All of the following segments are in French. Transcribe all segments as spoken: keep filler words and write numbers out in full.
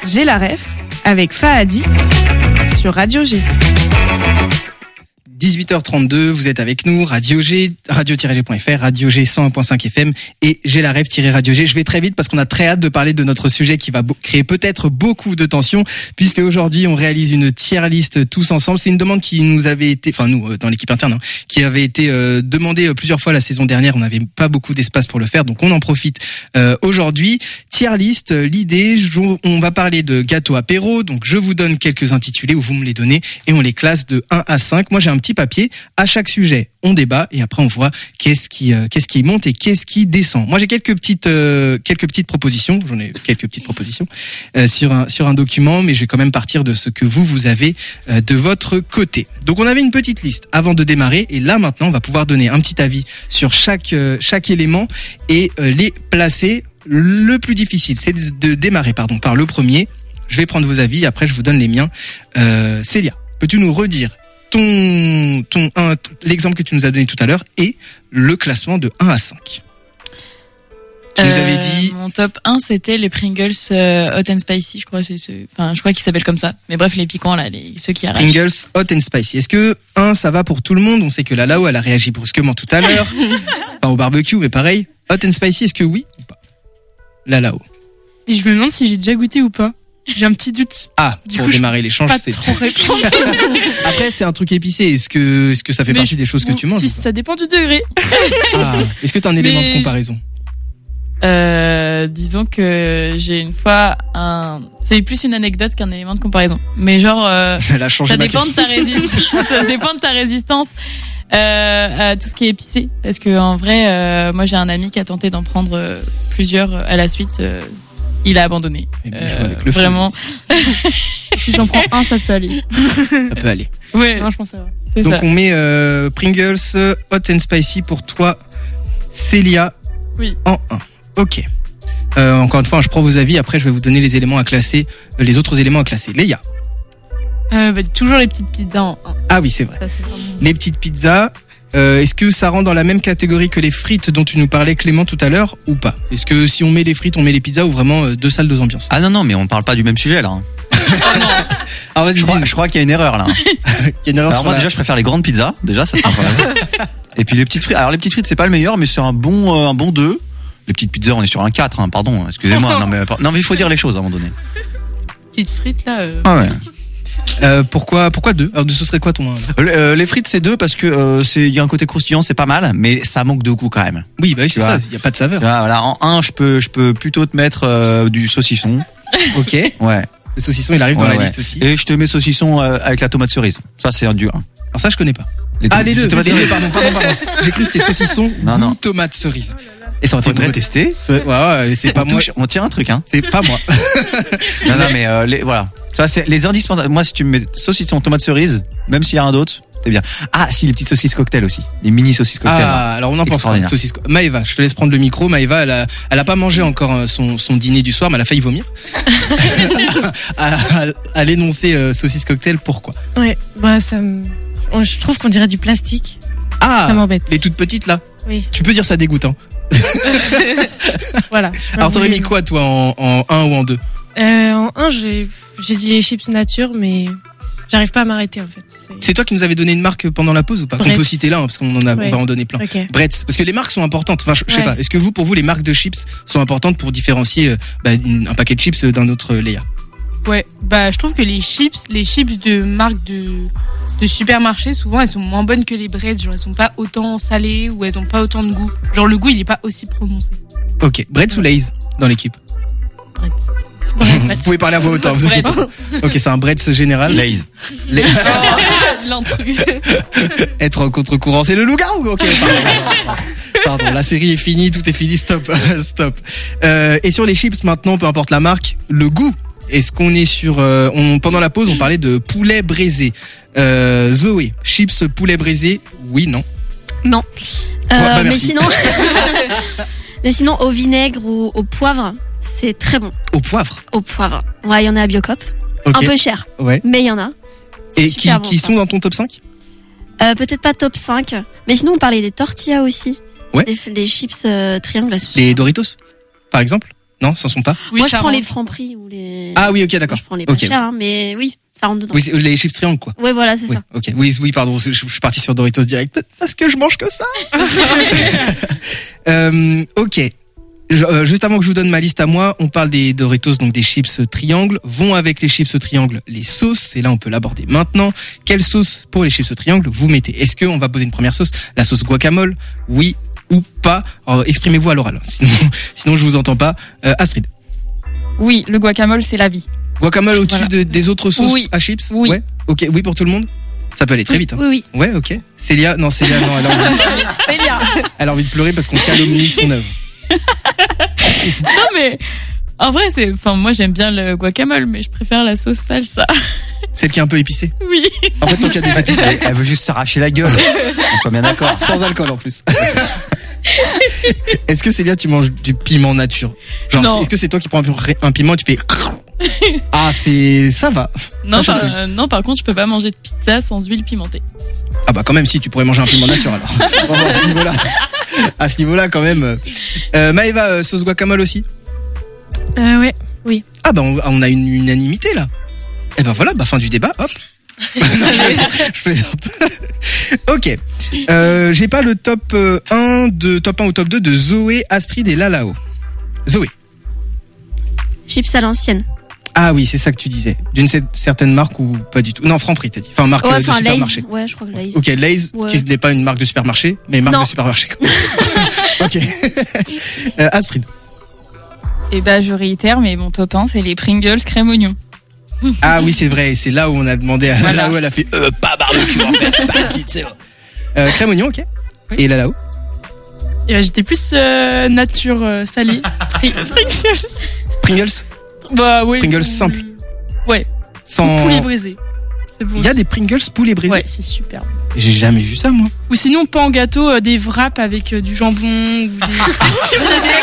J'ai la ref avec Fahadi sur Radio G. dix-huit heures trente-deux, vous êtes avec nous, Radio G, radio tiret g point f r, Radio G cent un point cinq F M et J'ai la rêve-radio G. Je vais très vite parce qu'on a très hâte de parler de notre sujet qui va créer peut-être beaucoup de tensions puisque aujourd'hui on réalise une tier list tous ensemble. C'est une demande qui nous avait été, enfin nous dans l'équipe interne, hein, qui avait été euh, demandée plusieurs fois la saison dernière. On n'avait pas beaucoup d'espace pour le faire, donc on en profite euh, aujourd'hui. Tier list, l'idée, on va parler de gâteau apéro. Donc je vous donne quelques intitulés où vous me les donnez et on les classe de un à cinq. Moi j'ai un petit papier. À chaque sujet, on débat et après on voit qu'est-ce qui euh, qu'est-ce qui monte et qu'est-ce qui descend. Moi, j'ai quelques petites euh, quelques petites propositions. J'en ai quelques petites propositions euh, sur un sur un document, mais je vais quand même partir de ce que vous vous avez euh, de votre côté. Donc, on avait une petite liste avant de démarrer et là maintenant, on va pouvoir donner un petit avis sur chaque euh, chaque élément et euh, les placer. Le plus difficile, c'est de, de démarrer pardon par le premier. Je vais prendre vos avis. Après, je vous donne les miens. Euh, Célia, peux-tu nous redire ton, ton un, l'exemple que tu nous as donné tout à l'heure et le classement de un à cinq. Tu euh, nous avais dit... Mon top un, c'était les Pringles euh, Hot and Spicy, je crois, c'est ce, enfin, je crois qu'ils s'appellent comme ça. Mais bref, les piquants, là, les, ceux qui arrachent. Pringles Hot and Spicy. Est-ce que un, ça va pour tout le monde? On sait que la Lao, elle a réagi brusquement tout à l'heure. Pas au barbecue, mais pareil. Hot and Spicy, est-ce que oui ou pas? La Lao. Et je me demande si j'ai déjà goûté ou pas. J'ai un petit doute. Ah, du pour coup, démarrer l'échange, c'est trop répondre. Après, c'est un truc épicé. Est-ce que, est-ce que ça fait mais partie des choses bon, que tu manges? Si, ça dépend du degré. Ah, est-ce que t'as un mais... élément de comparaison? Euh, disons que j'ai une fois un, c'est plus une anecdote qu'un élément de comparaison. Mais genre, euh, Elle a changé ça ma dépend de ta résistance, ça dépend de ta résistance, euh, à tout ce qui est épicé. Parce que, en vrai, euh, moi, j'ai un ami qui a tenté d'en prendre euh, plusieurs à la suite, euh, il a abandonné. Euh, avec le vraiment. Si j'en prends un, ça peut aller. Ça peut aller. Ouais. Non, je pense que ça va. C'est Donc ça. on met euh, Pringles Hot and Spicy pour toi, Célia, oui. En un. Ok. Euh, encore une fois, je prends vos avis. Après, je vais vous donner les éléments à classer, euh, les autres éléments à classer. Léa. Euh, bah, toujours les petites pizzas en un. Ah oui, c'est vrai. Ça, c'est vraiment... Les petites pizzas. Euh, est-ce que ça rentre dans la même catégorie que les frites dont tu nous parlais, Clément, tout à l'heure, ou pas? Est-ce que si on met les frites, on met les pizzas ou vraiment euh, deux salles, deux ambiances? Ah non, non, mais on parle pas du même sujet là. Alors, vas-y, je, crois, je crois qu'il y a une erreur là. Il y a une erreur. Alors sur moi la... déjà, je préfère les grandes pizzas. Déjà, ça sera pas mal. Et puis les petites frites. Alors les petites frites, c'est pas le meilleur, mais c'est un bon, euh, un bon deux. Les petites pizzas, on est sur un quatre, hein, pardon. Excusez-moi. non mais, non mais il faut dire les choses à un moment donné. Petites frites là. Euh... Ah ouais. Euh, pourquoi, pourquoi deux? Alors, ce serait quoi ton? Euh, les frites, c'est deux parce que euh, c'est, il y a un côté croustillant, c'est pas mal, mais ça manque de goût quand même. Oui, bah oui, c'est ça. Il y a pas de saveur. Là, voilà, en un, je peux, je peux plutôt te mettre euh, du saucisson. Ok. Ouais. Le saucisson, il arrive ouais, dans la ouais. liste aussi. Et je te mets saucisson euh, avec la tomate cerise. Ça, c'est un du un. Alors ça, je connais pas. Les ah, les deux. tomates Les deux, cerises. pardon, pardon, pardon. J'ai cru que c'était saucisson, non, goût, non. tomate cerise. Et ça aurait été Faudrait tester. Ouais, ouais, c'est pas on moi. Touche, on tient un truc, hein. C'est pas moi. non, non, mais euh, les, voilà. Ça, c'est les indispensables. Moi, si tu me mets saucisson, tomate cerise, même s'il y a un d'autre, c'est bien. Ah, si, les petites saucisses cocktail aussi. Les mini saucisses cocktail. Ah, là. alors on en pense pas. Saucisse... Maëva, je te laisse prendre le micro. Maëva, elle a, elle a pas mangé encore son, son dîner du soir, mais elle a failli vomir. à, à, à l'énoncer euh, saucisse cocktail, pourquoi? Ouais, bah, ça me, je trouve qu'on dirait du plastique. Ah, ça m'embête. Les toutes petites là. Oui. Tu peux dire ça dégoûte, hein. Voilà. Alors t'aurais mis quoi toi en, en un ou en deux? Euh, en un, j'ai, j'ai dit les chips nature, mais j'arrive pas à m'arrêter en fait. C'est, c'est toi qui nous avais donné une marque pendant la pause ou pas? Bretz. On peut citer là, hein, parce qu'on en a, ouais. on va en donner plein. Okay. Bretz, parce que les marques sont importantes. Enfin, je, je sais ouais. pas. Est-ce que vous, pour vous, les marques de chips sont importantes pour différencier euh, bah, une, un paquet de chips d'un autre, euh, Léa? Ouais, bah je trouve que les chips, les chips de marque de de supermarché, souvent elles sont moins bonnes que les Bretz. Genre elles sont pas autant salées ou elles ont pas autant de goût. Genre le goût il est pas aussi prononcé. Ok, Bretz ou Lay's dans l'équipe? Bretz. Vous pouvez parler à voix haute, hein, vous inquiétez pas. Ok, c'est un Bretz général. Lay's. Les... Oh, l'intrus. Être en contre-courant, c'est le loup-garou. Ok, pardon. Pardon, la série est finie, tout est fini, stop, stop. Euh, et sur les chips maintenant, peu importe la marque, le goût. Est-ce qu'on est sur... Euh, on, pendant la pause, on parlait de poulet braisé. Euh, Zoé, chips poulet braisé, oui, non? Non. Euh, ouais, bah, mais sinon... mais sinon, au vinaigre ou au poivre, c'est très bon. Au poivre? Au poivre. Ouais, il y en a à Biocop. Okay. Un peu cher, ouais. Mais il y en a. C'est et qui, bon, qui sont dans ton top cinq? euh, Peut-être pas top cinq. Mais sinon, on parlait des tortillas aussi. Ouais. Les, les chips euh, triangles. Les Doritos, par exemple? Non, ce sont pas. Oui, Moi, je ça prends rentre. les Franprix ou les. Ah oui, ok, Moi, d'accord. je prends les pas Ok. chers, hein, mais oui, ça rentre dedans. Oui, c'est les chips triangles, quoi. Ouais, voilà, c'est Oui, ça. ok. Oui, oui, pardon, je, je suis parti sur Doritos direct parce que je mange que ça. euh, ok. Je- euh, juste avant que je vous donne ma liste à moi, on parle des Doritos, donc des chips triangles. Vont avec les chips triangles les sauces, et là on peut l'aborder maintenant. Quelle sauce pour les chips triangles vous mettez? Est-ce qu'on va poser une première sauce? La sauce guacamole? Oui ou pas? Alors, exprimez-vous à l'oral, sinon, sinon je vous entends pas. Euh, Astrid, Oui, le guacamole, c'est la vie. guacamole au-dessus Voilà. de- des autres sauces Oui. à chips? Oui. Ouais. Ok, oui pour tout le monde? Ça peut aller très Oui, vite. Hein. oui, oui. Ouais, ok. Célia, non, Célia, non, elle a envie, elle a envie de pleurer parce qu'on calomnie son œuvre. Non, mais en vrai, c'est. Enfin, moi, j'aime bien le guacamole, mais je préfère la sauce salsa. Celle qui est un peu épicée. Oui. En fait, tant qu'il y a des épices, Elle, elle veut juste s'arracher la gueule. On soit bien d'accord. sans alcool en plus. Est-ce que Célia, tu manges du piment nature? Genre, Non. est-ce que c'est toi qui prends un pi- un piment et tu fais ah, c'est ça va. Non, Ça, par, j'aime euh, non, par contre, je peux pas manger de pizza sans huile pimentée. Ah bah quand même, si tu pourrais manger un piment nature alors. Bon, à ce niveau-là, à ce niveau-là quand même. euh. Euh, Maëva, euh, sauce guacamole aussi. Euh, ouais. Ah bah on, on a une unanimité là. Et ben voilà, bah fin du débat, hop. Non, je plaisante, je plaisante. Ok. Euh, j'ai pas le top euh, un de top un ou top deux de Zoé, Astrid et Lalao. Zoé. Chips à l'ancienne. Ah oui, c'est ça que tu disais. D'une cer- certaine marque ou pas du tout. Non, Franprix t'as dit. Enfin marque Ouais, euh, de enfin, Lay's. supermarché. Ouais, je crois que Lay's. Ok, Lay's, Ouais. qui n'est pas une marque de supermarché, mais marque Non. de supermarché. Ok. Euh, Astrid. Et bah, je réitère, mais mon top un, c'est les Pringles crème oignon. Ah oui, c'est vrai. C'est là où on a demandé à Voilà. Lalao, elle a fait euh, pas barbecue en fait. Pas petite, c'est vrai. Euh, crème oignon, ok. Et Lalao. Et là, j'étais plus euh, nature euh, salée. Pri- Pringles. Pringles. Bah oui. Pringles ou- simple. Ouais. Sans. Poulet brisé. C'est bon. Il y a des Pringles poulet brisé. Ouais, c'est super. J'ai jamais vu ça moi. Ou sinon, pas en gâteau, euh, des wraps avec euh, du jambon ou des.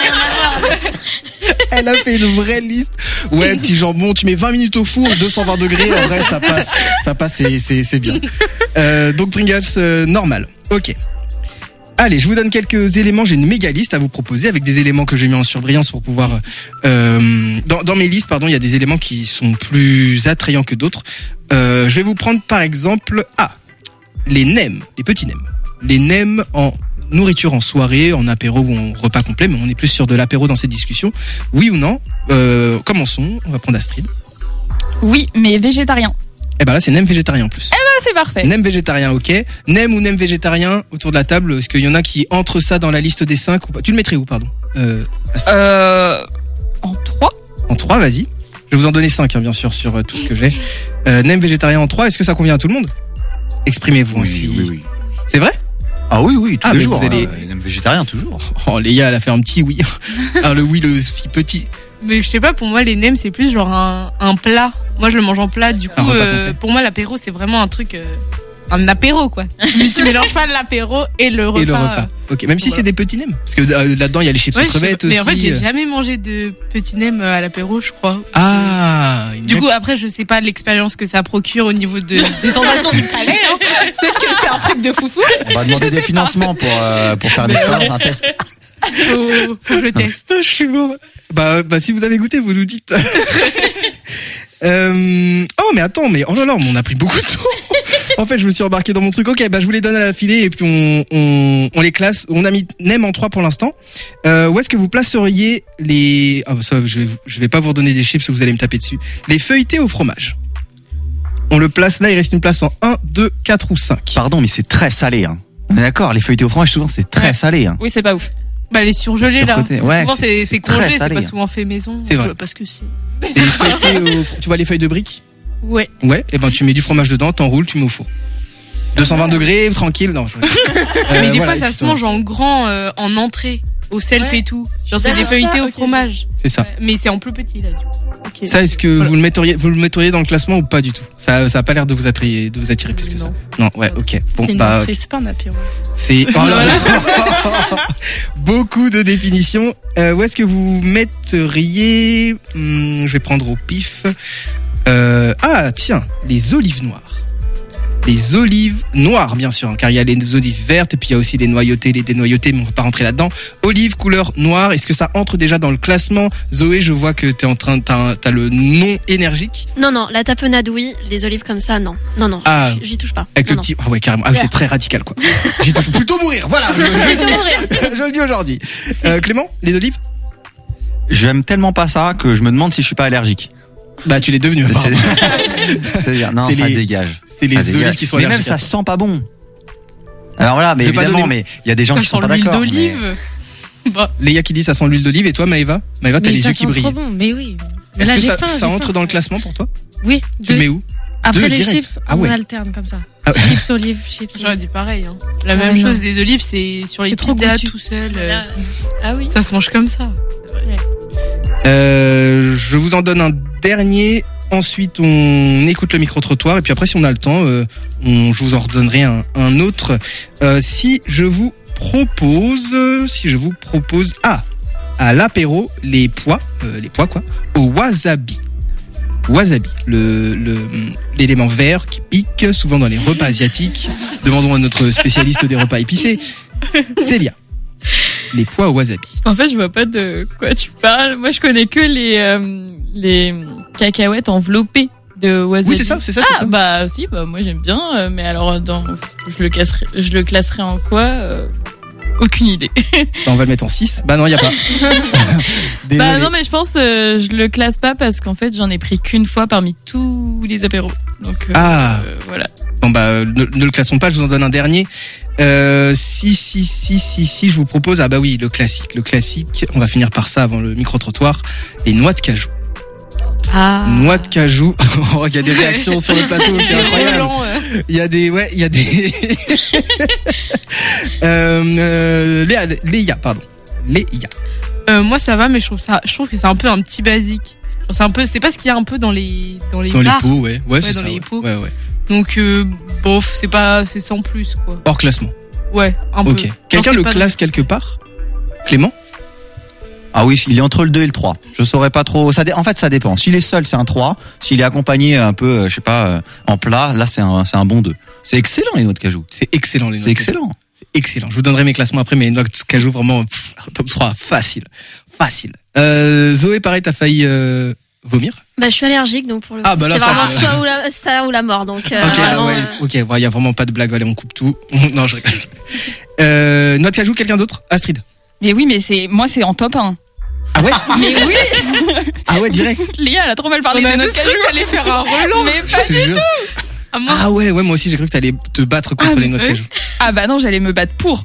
Elle a fait une vraie liste. Ouais, petit jambon, tu mets vingt minutes au four, deux cent vingt degrés, en vrai, ça passe. Ça passe, c'est, c'est, c'est bien. Euh, donc Pringles, euh, normal. Ok. Allez, je vous donne quelques éléments. J'ai une méga liste à vous proposer avec des éléments que j'ai mis en surbrillance pour pouvoir. Euh, dans, dans mes listes, pardon, il y a des éléments qui sont plus attrayants que d'autres. Euh, je vais vous prendre par exemple, ah, les nems, les petits nems, les nems en nourriture en soirée, en apéro ou en repas complet, mais on est plus sur de l'apéro dans cette discussion. Oui ou non? euh, Commençons. On va prendre Astrid. Oui, mais végétarien. Eh ben là, c'est nem végétarien en plus. Ah, c'est parfait. Nem végétarien, ok. Nem ou nem végétarien autour de la table. Est-ce qu'il y en a qui entrent ça dans la liste des cinq ou pas? Tu le mettrais où, pardon? Euh, Astrid. Euh, en trois. En trois, vas-y. Je vais vous en donner cinq, hein, bien sûr, sur euh, tout ce que j'ai. Euh, nem végétarien en trois. Est-ce que ça convient à tout le monde? Exprimez-vous Oui, aussi. oui, oui. C'est vrai? Ah oui, oui, tous Ah, les mais jours. vous allez- euh, même végétarien, toujours. Oh, Léa, elle a fait un petit oui. Alors le oui, le si petit. Mais je sais pas, pour moi, les nems, c'est plus genre un, un plat. Moi, je le mange en plat. Du Un coup, repas euh, complet. pour moi, l'apéro, c'est vraiment un truc. euh, un apéro, quoi. tu, tu mélanges pas l'apéro et le repas. Et le repas. Ok, même si voilà. c'est des petits nems. Parce que euh, là-dedans, il y a les chips Ouais, aux je sais crevettes pas. aussi. Mais en fait, j'ai euh. jamais mangé de petits nems à l'apéro, je crois. Ah, une Du belle- coup, après, je sais pas l'expérience que ça procure au niveau de, des sensations du palais. Hein. Peut-être que c'est un truc de foufou. On va demander des financements pour, euh, pour faire une expérience, un test. Faut, faut que je teste. je suis mort. Bah, bah, si vous avez goûté, vous nous dites. euh... Oh, mais attends, mais oh là là, on a pris beaucoup de temps. En fait, je me suis embarqué dans mon truc. Ok, bah, je vous les donne à la filée et puis on, on, on les classe. On a mis nem en trois pour l'instant. Euh, où est-ce que vous placeriez les, ah, bah, ça, je vais, je vais pas vous redonner des chips, vous allez me taper dessus. Les feuilletés au fromage. On le place là, il reste une place en un, deux, quatre ou cinq. Pardon, mais c'est très salé, hein. On est d'accord, les feuilletés au fromage, souvent, c'est très Ouais. salé, hein. Oui, c'est pas ouf. Bah, les surgelés, là. Surcoté. Ouais, souvent, c'est- c'est, c'est c'est très congelé, c'est salé, pas hein. souvent fait maison. C'est vrai. Parce que c'est. Et les feuilletés au, tu vois les feuilles de briques? Ouais. Ouais, et ben tu mets du fromage dedans, t'enroules, tu mets au four. deux cent vingt degrés, tranquille. Non. Je... Mais Euh, des voilà, fois, ça se mange en grand, euh, en entrée, au self Ouais. et tout. Genre, c'est Ah, des ça, feuilletés au ok, fromage. C'est ça. Mais c'est en plus petit, là, du coup. Ok. Ça, est-ce que Voilà. vous le metteriez, vous le metteriez dans le classement ou pas du tout? Ça, ça a pas l'air de vous attirer, de vous attirer plus que ça. Non. Non, ouais, ok. Bon, C'est une bah, entrée, c'est pas un apéro. c'est oh là là. Beaucoup de définitions. Euh, où est-ce que vous metteriez Hum, je vais prendre au pif. Euh, ah, tiens, les olives noires. les olives noires, bien sûr, hein, car il y a les olives vertes et puis il y a aussi les noyautées, les dénoyautées, mais on ne va pas rentrer là-dedans. Olive couleur noire, est-ce que ça entre déjà dans le classement? Zoé, je vois que t'es en train, t'as, t'as le nom énergique. Non, non, la tapenade, oui. Les olives comme ça, non. Non, non, Ah. j'y- j'y touche pas. Avec non, le petit, ah ouais, carrément. Ah, c'est très radical, quoi. J'ai touché- plutôt mourir, voilà. Je, je, non. le Plutôt dis. mourir. Je le dis aujourd'hui. Euh, Clément, les olives? J'aime tellement pas ça que je me demande si je suis pas allergique. Bah, tu l'es devenu. C'est- apparemment. C'est-dire, non, C'est ça les- dégage. C'est les Ça dégage. olives qui sont Mais même allergiques à ça toi. sent pas bon. Alors voilà, mais Je vais pas évidemment, donner- mais il y a des gens Ça qui sont sent pas l'huile d'accord. mais- d'olive. Bah, Léa qui dit ça sent l'huile d'olive et toi, Maëva? Maëva, t'as Mais les ça yeux qui sent brillent. trop bon, mais oui. Mais Est-ce là, que j'ai ça, faim, ça j'ai entre faim. dans le classement pour toi? Oui. Tu le deux. mets où? Après Deux, les direct. chips, Ah on ouais. alterne comme ça. Ah ouais. Chips, olives, chips. j'aurais dit pareil. Hein. La Ah même ouais, chose, non. des olives, c'est sur les C'est trop pizzas goûtu. tout seul. euh, Là- Ah oui. Ça se mange comme ça. Euh, je vous en donne un dernier. Ensuite, on écoute le micro-trottoir. Et puis après, si on a le temps, euh, on, je vous en redonnerai un, un autre. Euh, si je vous propose, euh, si je vous propose, ah, à l'apéro, les pois, euh, les pois quoi, au wasabi. Wasabi, le, le, l'élément vert qui pique souvent dans les repas asiatiques. Demandons à notre spécialiste des repas épicés, Célia. Les pois au wasabi. En fait, je vois pas de quoi tu parles. Moi, je connais que les euh, les cacahuètes enveloppées de wasabi. Oui, c'est ça, c'est ça, c'est Ah ça. bah si, bah moi j'aime bien, euh, mais alors dans je le casserai, je le classerai en quoi euh, Aucune idée. Bah, on va le mettre en six. Bah non, il y a pas. Désolé. Bah non, mais je pense euh, je le classe pas parce qu'en fait j'en ai pris qu'une fois parmi tous les apéros. Donc euh, Ah. euh, voilà. Bon bah ne, ne le classons pas, je vous en donne un dernier. Euh, si si si si si je vous propose, ah bah oui, le classique, le classique, on va finir par ça avant le micro-trottoir, les noix de cajou. Ah. Noix de cajou. Oh, il y a des réactions sur le plateau, c'est incroyable. Roland, euh, Il y a des ouais, il y a des euh, euh, Léa, Léa, pardon. Léa. euh, moi ça va, mais je trouve ça, je trouve que c'est un peu un petit basique. Genre, C'est un peu, c'est pas ce qu'il y a un peu dans les dans les Dans les bars. pots, ouais. Ouais, c'est dans ça. les ouais. pots. Ouais, ouais. Donc euh, bof, c'est pas, c'est sans plus quoi. Hors classement. Ouais, un peu. OK. Genre, Quelqu'un c'est le pas classe quelque part? Clément? Ah oui, il est entre le deux et le trois. Je saurais pas trop. Ça dé- En fait, ça dépend. S'il est seul, c'est un trois. S'il est accompagné un peu, euh, je sais pas, euh, en plat, là, c'est un, c'est un bon deux. C'est excellent, les noix de cajou. C'est excellent les noix C'est de cajou. excellent. C'est excellent. Je vous donnerai mes classements après, mais les noix de cajou vraiment pff, top trois, facile. Facile. Euh, Zoé, pareil, t'as failli euh, vomir? Bah, je suis allergique, donc pour le Ah, coup, bah là, c'est ça vraiment va. soit ou la, ça ou la mort. Donc, euh, Ok, là, vraiment, ouais. euh, Ok, il y a vraiment pas de blague. Allez, on coupe tout. Non, je rigole. Euh, noix de cajou, quelqu'un d'autre? Astrid. Mais oui, mais c'est moi, c'est en top un. Ah ouais? Mais oui, Ah ouais, direct. Léa, elle a trop mal parlé On a de tous notre cru cajou. que t'allais faire un Roland. Mais pas Je te jure. Ah, moi, Ah ouais, ouais, moi aussi j'ai cru que t'allais te battre contre Ah, les noix de ouais. cajou. Ah bah non, j'allais me battre pour.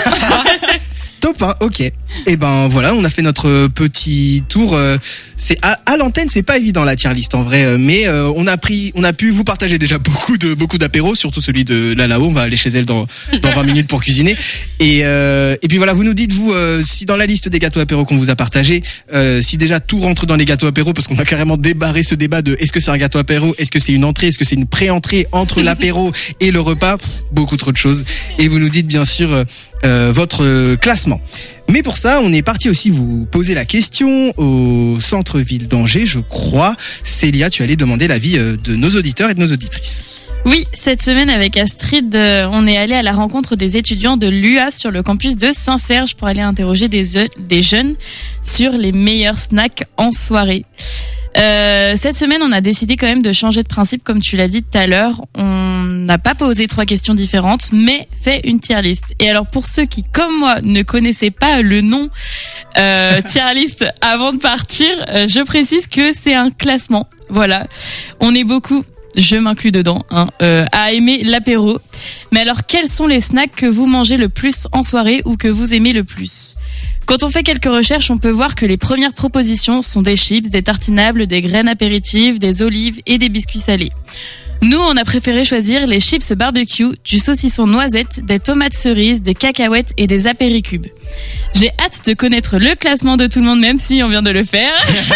Top, hein, ok. Et ben voilà, on a fait notre petit tour. euh, C'est à, à l'antenne, c'est pas évident la tier list en vrai, euh, mais euh, on a pris, on a pu vous partager déjà beaucoup de beaucoup d'apéros, surtout celui de là là-haut. On va aller chez elle dans dans vingt minutes pour cuisiner. Et euh, et puis voilà, vous nous dites vous euh, si dans la liste des gâteaux apéros qu'on vous a partagé, euh, si déjà tout rentre dans les gâteaux apéros, parce qu'on a carrément débarré ce débat de est-ce que c'est un gâteau apéro, est-ce que c'est une entrée, est-ce que c'est une pré-entrée entre l'apéro et le repas, Pff, beaucoup trop de choses. Et vous nous dites bien sûr euh, euh, votre euh, classement. Mais pour ça, on est parti aussi vous poser la question au centre-ville d'Angers, je crois. Célia, tu allais demander l'avis euh, de nos auditeurs et de nos auditrices. Oui, cette semaine avec Astrid, euh, on est allé à la rencontre des étudiants de l'U A sur le campus de Saint-Serge pour aller interroger des, des jeunes sur les meilleurs snacks en soirée. Euh, cette semaine, on a décidé quand même de changer de principe, comme tu l'as dit tout à l'heure. On n'a pas posé trois questions différentes, mais fait une tier list. Et alors, pour ceux qui, comme moi, ne connaissaient pas le nom euh, tier list avant de partir, euh, je précise que c'est un classement. Voilà, on est beaucoup. Je m'inclus dedans, hein, euh, à aimer l'apéro. Mais alors, quels sont les snacks que vous mangez le plus en soirée ou que vous aimez le plus ? Quand on fait quelques recherches, on peut voir que les premières propositions sont des chips, des tartinables, des graines apéritives, des olives et des biscuits salés. Nous, on a préféré choisir les chips barbecue, du saucisson noisette, des tomates cerises, des cacahuètes et des apéricubes. J'ai hâte de connaître le classement de tout le monde, même si on vient de le faire.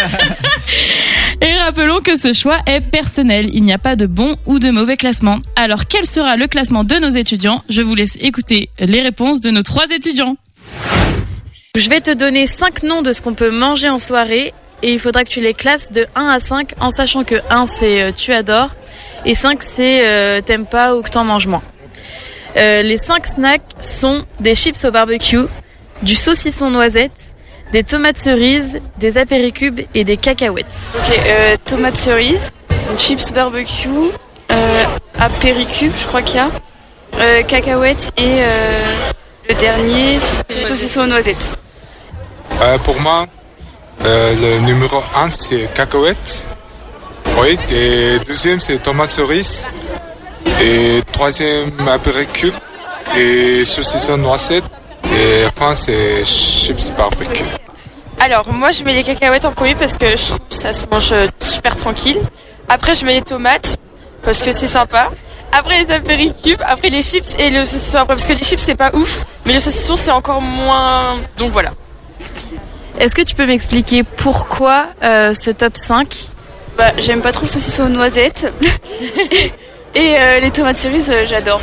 Et rappelons que ce choix est personnel. Il n'y a pas de bon ou de mauvais classement. Alors, quel sera le classement de nos étudiants ? Je vous laisse écouter les réponses de nos trois étudiants. Je vais te donner cinq noms de ce qu'on peut manger en soirée et il faudra que tu les classes de un à cinq en sachant que un c'est euh, tu adores et cinq c'est euh, t'aimes pas ou que t'en manges moins. Euh, les cinq snacks sont des chips au barbecue, du saucisson noisette, des tomates cerises, des apéricubes et des cacahuètes. Ok, euh, tomates cerises, chips barbecue, euh, apéricubes, je crois qu'il y a, euh, cacahuètes et euh, le dernier, c'est saucisson aux noisettes. Euh, pour moi, euh, le numéro un, c'est cacahuètes. Oui, et deuxième, c'est tomates cerises. Et troisième, apéricube. Et saucisson noisette. Et enfin, c'est chips barbecue. Alors, moi, je mets les cacahuètes en premier parce que je trouve que ça se mange super tranquille. Après, je mets les tomates parce que c'est sympa. Après, les apéricubes. Après, les chips et le saucisson après. Parce que les chips, c'est pas ouf. Mais le saucisson, c'est encore moins... Donc, voilà. Est-ce que tu peux m'expliquer pourquoi euh, ce top cinq? Bah, j'aime pas trop le saucisson aux noisettes. Et euh, les tomates cerises, euh, j'adore.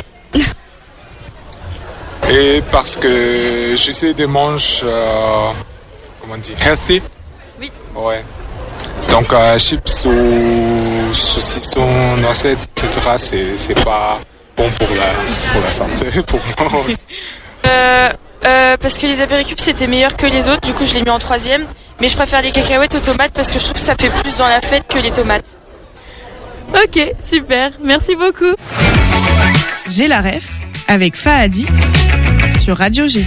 Et parce que j'essaie de manger, euh, comment dire, healthy. Oui. Ouais. Donc, euh, chips ou saucisson, noisettes, et cetera, c'est, c'est pas bon pour la, pour la santé, pour moi. Euh, euh, parce que les apéricubes, c'était meilleur que les autres. Du coup, je l'ai mis en troisième. Mais je préfère les cacahuètes aux tomates parce que je trouve que ça fait plus dans la fête que les tomates. Ok, super. Merci beaucoup. J'ai la ref avec Fahadi sur Radio G.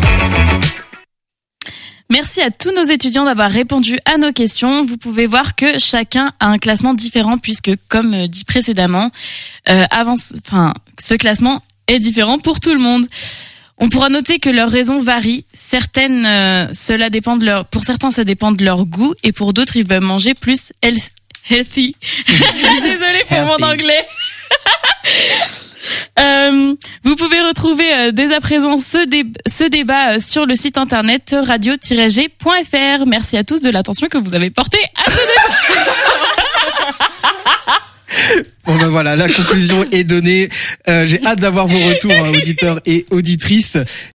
Merci à tous nos étudiants d'avoir répondu à nos questions. Vous pouvez voir que chacun a un classement différent puisque, comme dit précédemment, euh, avant, enfin, ce classement est différent pour tout le monde. On pourra noter que leurs raisons varient. Certaines, euh, cela dépend de leur, pour certains, ça dépend de leur goût et pour d'autres, ils veulent manger plus health- healthy. Désolée pour mon anglais. Euh, vous pouvez retrouver euh, dès à présent ce, dé- ce débat euh, sur le site internet radio tiret g point f r. Merci à tous de l'attention que vous avez portée à ce débat. Bon ben voilà, la conclusion est donnée. Euh, j'ai hâte d'avoir vos retours, hein, auditeurs et auditrices.